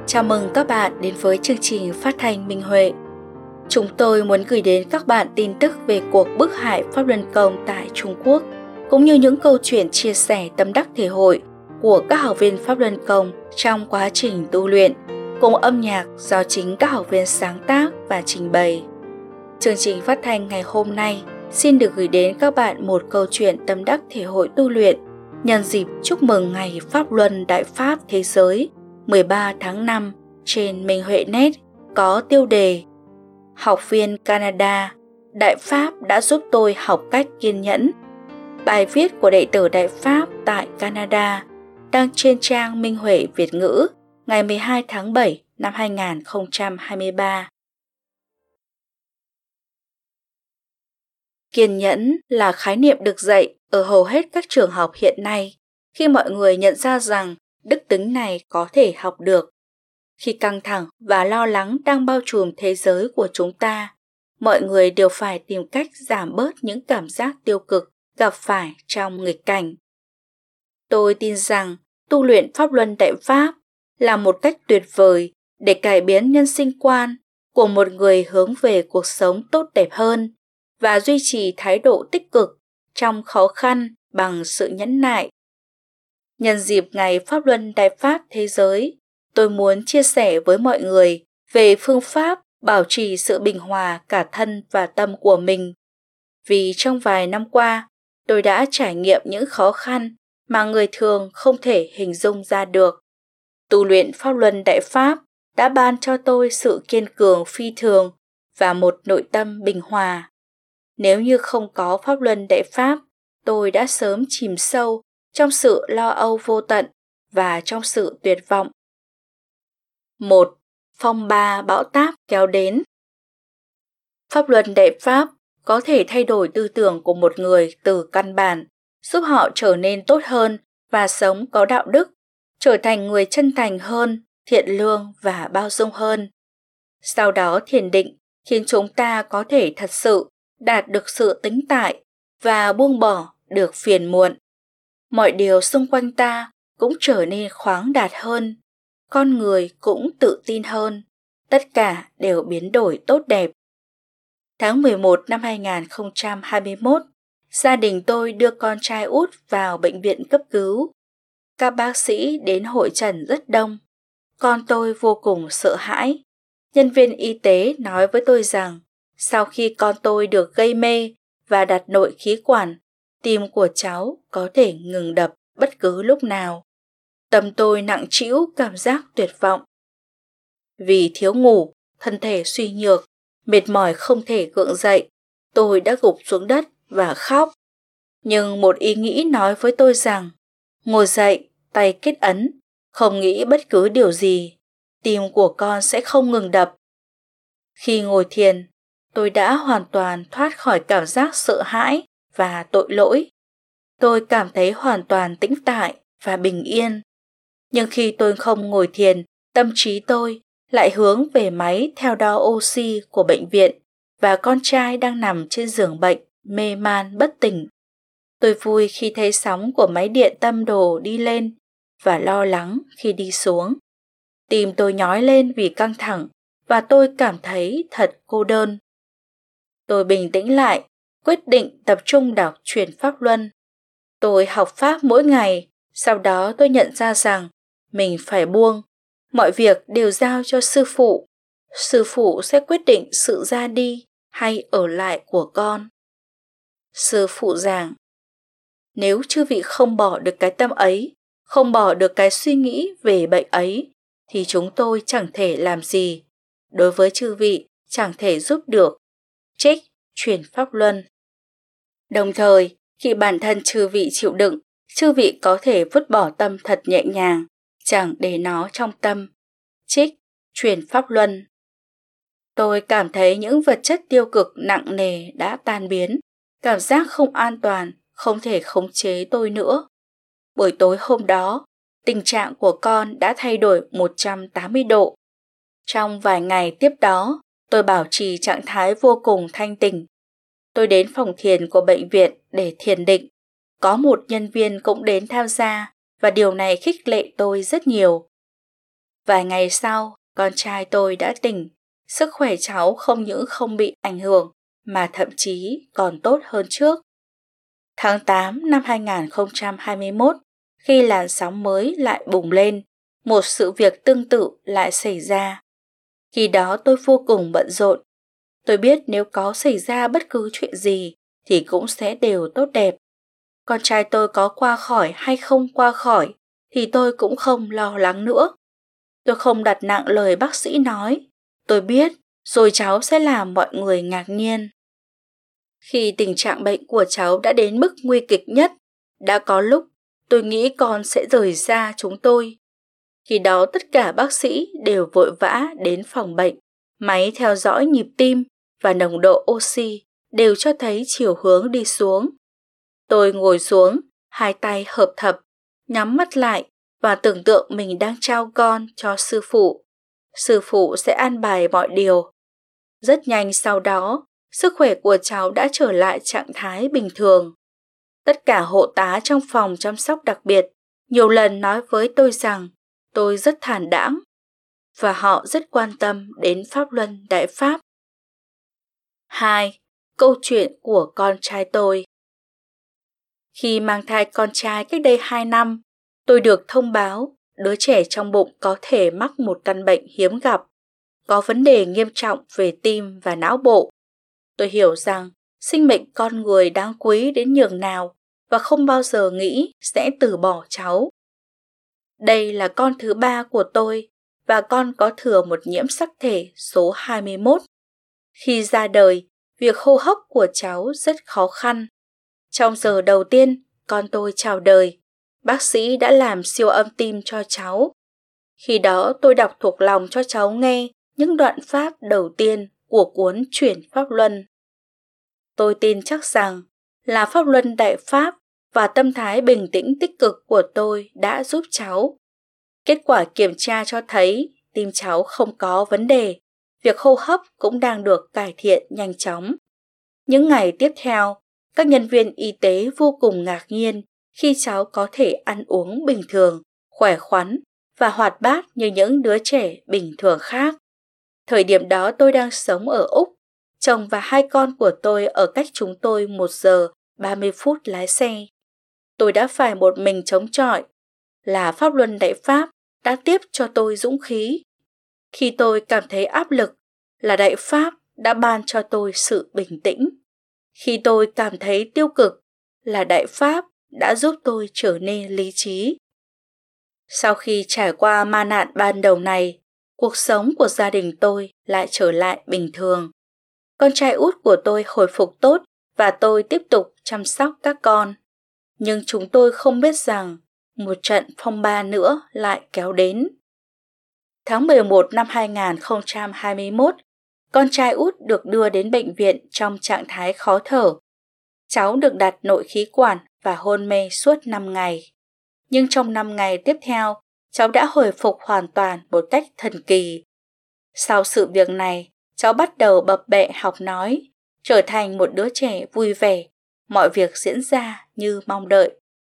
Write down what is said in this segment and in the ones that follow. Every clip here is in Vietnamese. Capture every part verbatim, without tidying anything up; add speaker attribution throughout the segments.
Speaker 1: Chào mừng các bạn đến với chương trình phát thanh Minh Huệ. Chúng tôi muốn gửi đến các bạn tin tức về cuộc bức hại Pháp Luân Công tại Trung Quốc, cũng như những câu chuyện chia sẻ tâm đắc thể hội của các học viên Pháp Luân Công trong quá trình tu luyện, cùng âm nhạc do chính các học viên sáng tác và trình bày. Chương trình phát thanh ngày hôm nay xin được gửi đến các bạn một câu chuyện tâm đắc thể hội tu luyện nhân dịp chúc mừng Ngày Pháp Luân Đại Pháp Thế Giới mười ba tháng năm trên Minh Huệ Net có tiêu đề Học viên Canada, Đại Pháp đã giúp tôi học cách kiên nhẫn. Bài viết của đệ tử Đại Pháp tại Canada đăng trên trang Minh Huệ Việt ngữ ngày mười hai tháng bảy năm hai nghìn không trăm hai mươi ba. Kiên nhẫn là khái niệm được dạy ở hầu hết các trường học hiện nay khi mọi người nhận ra rằng đức tính này có thể học được. Khi căng thẳng và lo lắng đang bao trùm thế giới của chúng ta, mọi người đều phải tìm cách giảm bớt những cảm giác tiêu cực gặp phải trong nghịch cảnh. Tôi tin rằng tu luyện Pháp Luân Đại Pháp là một cách tuyệt vời để cải biến nhân sinh quan của một người hướng về cuộc sống tốt đẹp hơn và duy trì thái độ tích cực trong khó khăn bằng sự nhẫn nại. Nhân dịp Ngày Pháp Luân Đại Pháp Thế Giới, tôi muốn chia sẻ với mọi người về phương pháp bảo trì sự bình hòa cả thân và tâm của mình. Vì trong vài năm qua, tôi đã trải nghiệm những khó khăn mà người thường không thể hình dung ra được. Tu luyện Pháp Luân Đại Pháp đã ban cho tôi sự kiên cường phi thường và một nội tâm bình hòa. Nếu như không có Pháp Luân Đại Pháp, tôi đã sớm chìm sâu trong sự lo âu vô tận và trong sự tuyệt vọng. một. Phong ba bão táp kéo đến. Pháp Luân Đại Pháp có thể thay đổi tư tưởng của một người từ căn bản, giúp họ trở nên tốt hơn và sống có đạo đức, trở thành người chân thành hơn, thiện lương và bao dung hơn. Sau đó thiền định khiến chúng ta có thể thật sự đạt được sự tĩnh tại và buông bỏ được phiền muộn. Mọi điều xung quanh ta cũng trở nên khoáng đạt hơn, con người cũng tự tin hơn, tất cả đều biến đổi tốt đẹp. Tháng mười một năm hai nghìn không trăm hai mươi mốt, gia đình tôi đưa con trai út vào bệnh viện cấp cứu. Các bác sĩ đến hội chẩn rất đông. Con tôi vô cùng sợ hãi. Nhân viên y tế nói với tôi rằng sau khi con tôi được gây mê và đặt nội khí quản, tim của cháu có thể ngừng đập bất cứ lúc nào. Tâm tôi nặng trĩu cảm giác tuyệt vọng. Vì thiếu ngủ, thân thể suy nhược, mệt mỏi không thể gượng dậy, tôi đã gục xuống đất và khóc. Nhưng một ý nghĩ nói với tôi rằng, ngồi dậy, tay kết ấn, không nghĩ bất cứ điều gì, tim của con sẽ không ngừng đập. Khi ngồi thiền, tôi đã hoàn toàn thoát khỏi cảm giác sợ hãi và tội lỗi. Tôi cảm thấy hoàn toàn tĩnh tại và bình yên. Nhưng khi tôi không ngồi thiền, tâm trí tôi lại hướng về máy theo đo oxy của bệnh viện và con trai đang nằm trên giường bệnh, mê man bất tỉnh. Tôi vui khi thấy sóng của máy điện tâm đồ đi lên và lo lắng khi đi xuống. Tim tôi nhói lên vì căng thẳng và tôi cảm thấy thật cô đơn. Tôi bình tĩnh lại, quyết định tập trung đọc truyện Pháp Luân. Tôi học Pháp mỗi ngày, sau đó tôi nhận ra rằng mình phải buông. Mọi việc đều giao cho sư phụ. Sư phụ sẽ quyết định sự ra đi hay ở lại của con. Sư phụ giảng, nếu chư vị không bỏ được cái tâm ấy, không bỏ được cái suy nghĩ về bệnh ấy, thì chúng tôi chẳng thể làm gì. Đối với chư vị, chẳng thể giúp được. Trích Truyền Pháp Luân. Đồng thời, khi bản thân chư vị chịu đựng, chư vị có thể vứt bỏ tâm thật nhẹ nhàng, chẳng để nó trong tâm. Trích Truyền Pháp Luân. Tôi cảm thấy những vật chất tiêu cực nặng nề đã tan biến, cảm giác không an toàn, không thể khống chế tôi nữa. Buổi tối hôm đó, tình trạng của con đã thay đổi một trăm tám mươi độ. Trong vài ngày tiếp đó, tôi bảo trì trạng thái vô cùng thanh tỉnh. Tôi đến phòng thiền của bệnh viện để thiền định. Có một nhân viên cũng đến tham gia và điều này khích lệ tôi rất nhiều. Vài ngày sau, con trai tôi đã tỉnh. Sức khỏe cháu không những không bị ảnh hưởng mà thậm chí còn tốt hơn trước. Tháng tám năm hai nghìn không trăm hai mươi mốt, khi làn sóng mới lại bùng lên, một sự việc tương tự lại xảy ra. Khi đó tôi vô cùng bận rộn. Tôi biết nếu có xảy ra bất cứ chuyện gì thì cũng sẽ đều tốt đẹp. Con trai tôi có qua khỏi hay không qua khỏi thì tôi cũng không lo lắng nữa. Tôi không đặt nặng lời bác sĩ nói. Tôi biết rồi cháu sẽ làm mọi người ngạc nhiên. Khi tình trạng bệnh của cháu đã đến mức nguy kịch nhất, đã có lúc tôi nghĩ con sẽ rời xa chúng tôi. Khi đó tất cả bác sĩ đều vội vã đến phòng bệnh. Máy theo dõi nhịp tim và nồng độ oxy đều cho thấy chiều hướng đi xuống. Tôi ngồi xuống, hai tay hợp thập, nhắm mắt lại và tưởng tượng mình đang trao con cho sư phụ. Sư phụ sẽ an bài mọi điều. Rất nhanh sau đó, sức khỏe của cháu đã trở lại trạng thái bình thường. Tất cả hộ tá trong phòng chăm sóc đặc biệt nhiều lần nói với tôi rằng tôi rất thản đãng và họ rất quan tâm đến pháp luân đại pháp. hai. Câu chuyện của con trai tôi. Khi mang thai con trai cách đây hai năm, tôi được thông báo đứa trẻ trong bụng có thể mắc một căn bệnh hiếm gặp, có vấn đề nghiêm trọng về tim và não bộ. Tôi hiểu rằng sinh mệnh con người đáng quý đến nhường nào và không bao giờ nghĩ sẽ từ bỏ cháu. Đây là con thứ ba của tôi và con có thừa một nhiễm sắc thể số hai mươi mốt. Khi ra đời, việc hô hấp của cháu rất khó khăn. Trong giờ đầu tiên, con tôi chào đời, bác sĩ đã làm siêu âm tim cho cháu. Khi đó tôi đọc thuộc lòng cho cháu nghe những đoạn pháp đầu tiên của cuốn Chuyển Pháp Luân. Tôi tin chắc rằng là Pháp Luân Đại Pháp và tâm thái bình tĩnh tích cực của tôi đã giúp cháu. Kết quả kiểm tra cho thấy tim cháu không có vấn đề, việc hô hấp cũng đang được cải thiện nhanh chóng. Những ngày tiếp theo, các nhân viên y tế vô cùng ngạc nhiên khi cháu có thể ăn uống bình thường, khỏe khoắn và hoạt bát như những đứa trẻ bình thường khác. Thời điểm đó tôi đang sống ở Úc, chồng và hai con của tôi ở cách chúng tôi một giờ ba mươi phút lái xe. Tôi đã phải một mình chống chọi, là Pháp Luân Đại Pháp đã tiếp cho tôi dũng khí. Khi tôi cảm thấy áp lực, là Đại Pháp đã ban cho tôi sự bình tĩnh. Khi tôi cảm thấy tiêu cực, là Đại Pháp đã giúp tôi trở nên lý trí. Sau khi trải qua ma nạn ban đầu này, cuộc sống của gia đình tôi lại trở lại bình thường. Con trai út của tôi hồi phục tốt và tôi tiếp tục chăm sóc các con. Nhưng chúng tôi không biết rằng một trận phong ba nữa lại kéo đến. Tháng mười một năm hai nghìn không trăm hai mươi mốt, con trai út được đưa đến bệnh viện trong trạng thái khó thở. Cháu được đặt nội khí quản và hôn mê suốt năm ngày. Nhưng trong năm ngày tiếp theo, cháu đã hồi phục hoàn toàn một cách thần kỳ. Sau sự việc này, cháu bắt đầu bập bẹ học nói, trở thành một đứa trẻ vui vẻ, mọi việc diễn ra như mong đợi.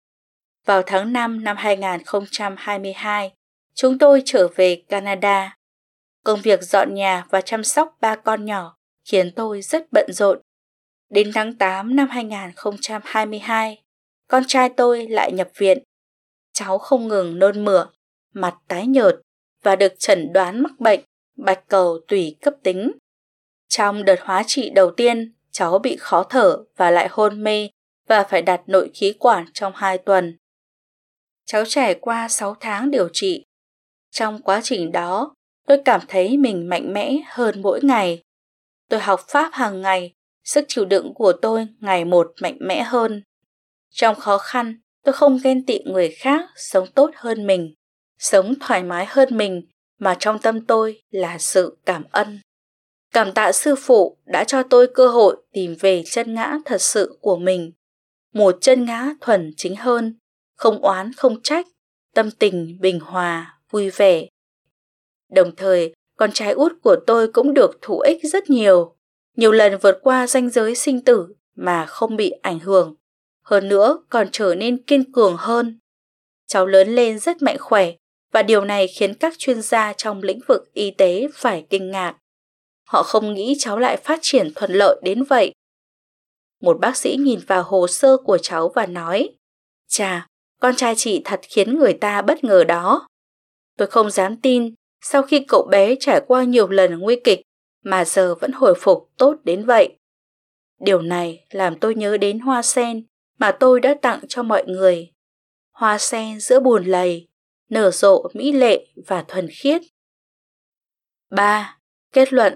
Speaker 1: Vào tháng năm năm hai nghìn không trăm hai mươi hai, chúng tôi trở về Canada. Công việc dọn nhà và chăm sóc ba con nhỏ khiến tôi rất bận rộn. Đến tháng tám năm hai nghìn không trăm hai mươi hai, con trai tôi lại nhập viện. Cháu không ngừng nôn mửa, mặt tái nhợt và được chẩn đoán mắc bệnh bạch cầu tủy cấp tính. Trong đợt hóa trị đầu tiên, cháu bị khó thở và lại hôn mê và phải đặt nội khí quản trong hai tuần. Cháu trải qua sáu tháng điều trị. Trong quá trình đó, tôi cảm thấy mình mạnh mẽ hơn mỗi ngày. Tôi học Pháp hàng ngày, sức chịu đựng của tôi ngày một mạnh mẽ hơn. Trong khó khăn, tôi không ghen tị người khác sống tốt hơn mình, sống thoải mái hơn mình, mà trong tâm tôi là sự cảm ơn. Cảm tạ sư phụ đã cho tôi cơ hội tìm về chân ngã thật sự của mình. Một chân ngã thuần chính hơn, không oán không trách, tâm tình bình hòa, vui vẻ. Đồng thời, con trai út của tôi cũng được thụ ích rất nhiều, nhiều lần vượt qua ranh giới sinh tử mà không bị ảnh hưởng. Hơn nữa còn trở nên kiên cường hơn. Cháu lớn lên rất mạnh khỏe và điều này khiến các chuyên gia trong lĩnh vực y tế phải kinh ngạc. Họ không nghĩ cháu lại phát triển thuận lợi đến vậy. Một bác sĩ nhìn vào hồ sơ của cháu và nói, chà, con trai chị thật khiến người ta bất ngờ đó. Tôi không dám tin, sau khi cậu bé trải qua nhiều lần nguy kịch mà giờ vẫn hồi phục tốt đến vậy. Điều này làm tôi nhớ đến hoa sen mà tôi đã tặng cho mọi người. Hoa sen giữa bùn lầy, nở rộ mỹ lệ và thuần khiết. ba. Kết luận.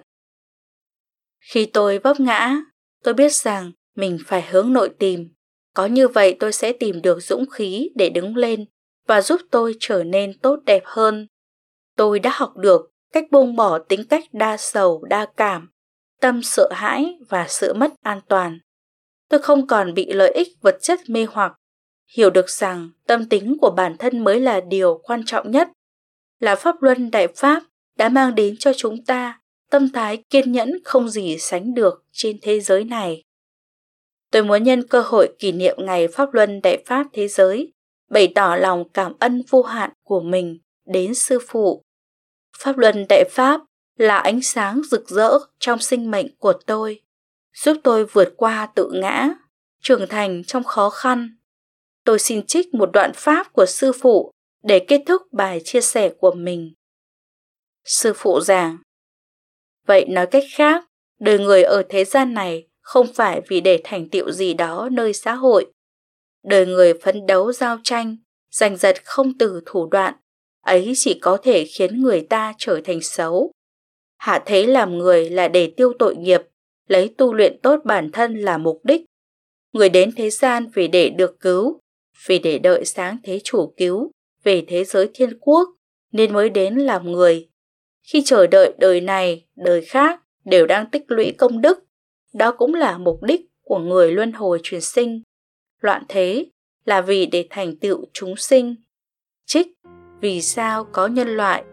Speaker 1: Khi tôi vấp ngã, tôi biết rằng mình phải hướng nội tìm. Có như vậy tôi sẽ tìm được dũng khí để đứng lên và giúp tôi trở nên tốt đẹp hơn. Tôi đã học được cách buông bỏ tính cách đa sầu, đa cảm, tâm sợ hãi và sự mất an toàn. Tôi không còn bị lợi ích vật chất mê hoặc, hiểu được rằng tâm tính của bản thân mới là điều quan trọng nhất. Là Pháp Luân Đại Pháp đã mang đến cho chúng ta tâm thái kiên nhẫn không gì sánh được trên thế giới này. Tôi muốn nhân cơ hội kỷ niệm Ngày Pháp Luân Đại Pháp Thế Giới, bày tỏ lòng cảm ơn vô hạn của mình đến Sư Phụ. Pháp Luân Đại Pháp là ánh sáng rực rỡ trong sinh mệnh của tôi, giúp tôi vượt qua tự ngã, trưởng thành trong khó khăn. Tôi xin trích một đoạn Pháp của Sư Phụ để kết thúc bài chia sẻ của mình. Sư Phụ giảng, vậy nói cách khác, đời người ở thế gian này không phải vì để thành tựu gì đó nơi xã hội. Đời người phấn đấu giao tranh, giành giật không từ thủ đoạn, ấy chỉ có thể khiến người ta trở thành xấu. Hạ thế làm người là để tiêu tội nghiệp, lấy tu luyện tốt bản thân là mục đích. Người đến thế gian vì để được cứu, vì để đợi sáng thế chủ cứu về thế giới thiên quốc, nên mới đến làm người. Khi chờ đợi đời này, đời khác đều đang tích lũy công đức, đó cũng là mục đích của người luân hồi chuyển sinh. Loạn thế là vì để thành tựu chúng sinh. Trích Vì sao có nhân loại.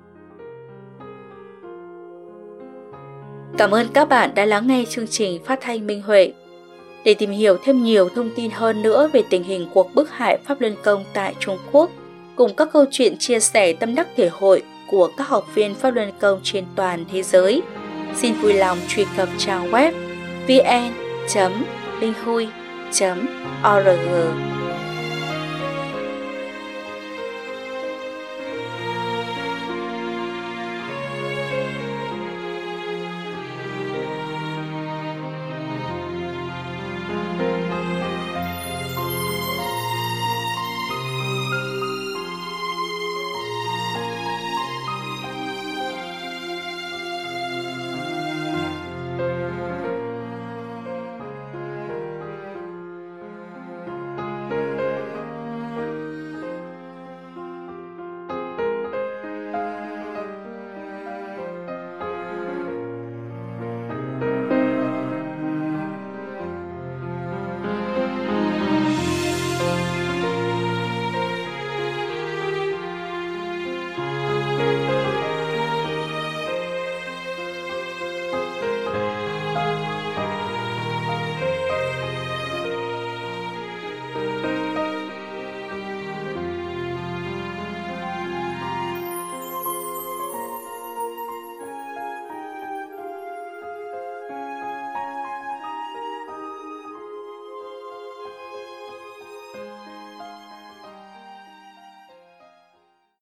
Speaker 1: Cảm ơn các bạn đã lắng nghe chương trình phát thanh Minh Huệ. Để tìm hiểu thêm nhiều thông tin hơn nữa về tình hình cuộc bức hại Pháp Luân Công tại Trung Quốc, cùng các câu chuyện chia sẻ tâm đắc thể hội của các học viên Pháp Luân Công trên toàn thế giới, xin vui lòng truy cập trang web vn chấm linh hui chấm org.